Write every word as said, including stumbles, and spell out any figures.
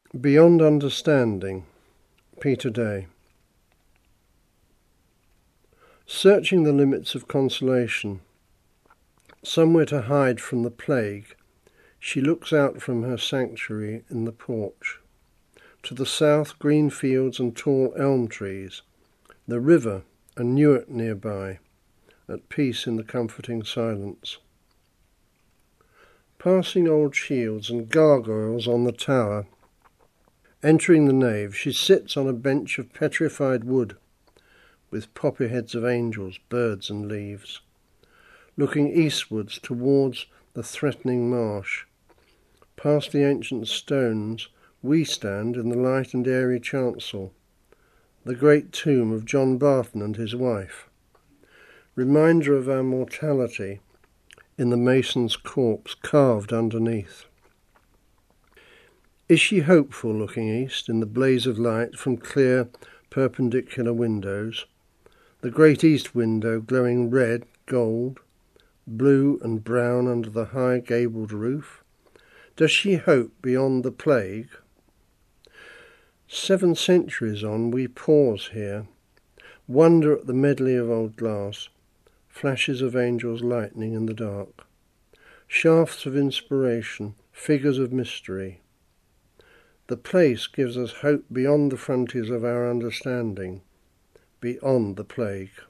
Beyond Understanding, Peter Day. Searching the limits of consolation, somewhere to hide from the plague, she looks out from her sanctuary in the porch. To the south, green fields and tall elm trees, the river and Newark nearby, at peace in the comforting silence. Passing old shields and gargoyles on the tower, entering the nave, she sits on a bench of petrified wood, with poppy heads of angels, birds and leaves, looking eastwards towards the threatening marsh. Past the ancient stones, we stand in the light and airy chancel, the great tomb of John Barton and his wife, reminder of our mortality in the mason's corpse carved underneath. Is she hopeful looking east in the blaze of light from clear perpendicular windows, the great east window glowing red, gold, blue and brown under the high gabled roof? Does she hope beyond the plague? Seven centuries on, we pause here, wonder at the medley of old glass, flashes of angels' lightning in the dark, shafts of inspiration, figures of mystery. The place gives us hope beyond the frontiers of our understanding, beyond the plague.